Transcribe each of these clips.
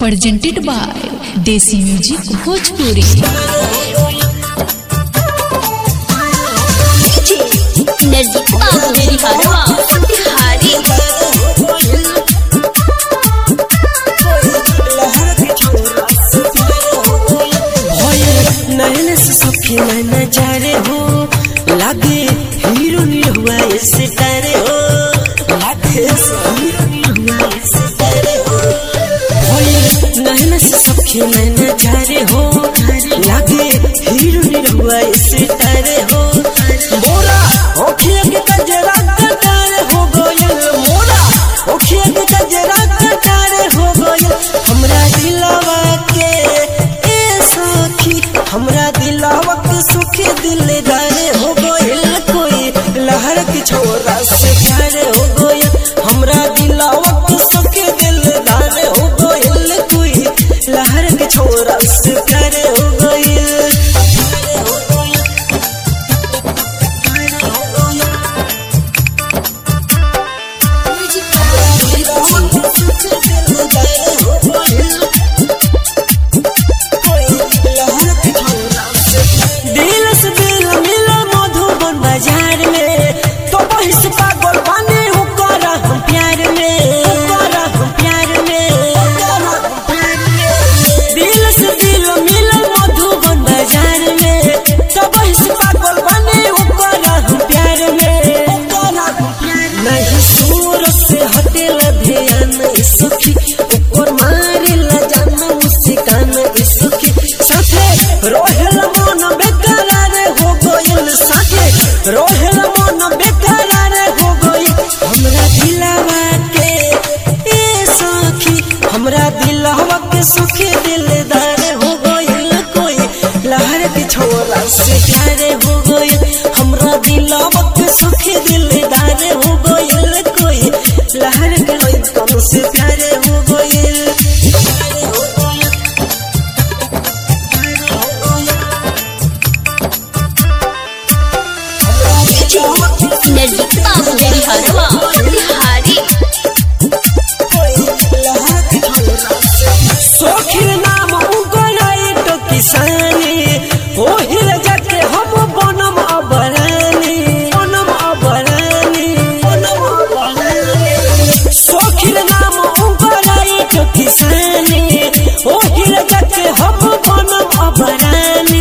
presented by Desi Music Bhojpuri. Energy बाबू मेरी हरवा बिहारी नैन से सखी नैना जारे हो लागे हीरो नी हुआ ऐसे तारे हो लागे हीरो नी हुआ ऐसे तारे हो नैन से सखी नैना जारे हो लागे हीरो नी हुआ ऐसे तारे हो मोरा ओखिया के कजरा कटारे हो गोयल मोरा ओखिया के कजरा कटारे हो गोयल हमरा दिलवा के हमरा दिलावा के सुखी दिलदार हो गइल कोई लहर के छोरा से प्यार हो गइल हमरा दिलावा के सुखी दिलदार हो गइल कोई लहर के छोरा से प्यार हो गइल रोहेल मन बेकरार हो गई हमरा दिलवा के ए सखी हमरा दिलवा के सुखी दिलदार हो गई कोई लहर के छोरा से प्यार हो गई हमरा दिलवा के सुखी दिलदार हो गई कोई लहर के लइकन से प्यार हो गई एनर्जी बाबू मेरी हरवा बिहारी सोखिर नाम उगराई तो किसानी ओहिर जाके हम बनम अबरानी सोखिर नाम उगराई तो किसानी ओहिर जाके हम बनम अबरानी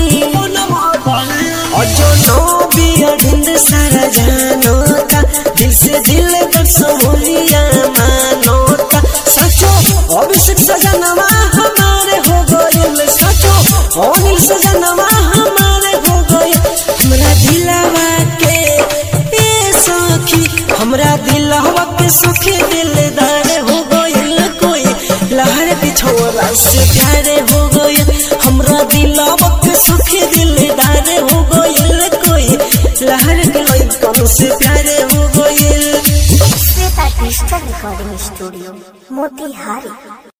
अजो बिया ढूंढ सारा जानोता दिल से दिल तक समोलिया मानोता सचो अभिषेक सजनवा हमारे हो गइल सचो अनिल सजनवा हमारे हो गइल हमरा दिलवा के ए सखी हमरा दिलवा के सुखी दिलदार हो गइल कोई लहर के छोरा से प्यार हो गइल हमरा दिलवा के सुखी दिलदार हो गइल कोई लहर के लइकन से प्यार हो गइल Shweta digital recording studio Motihari.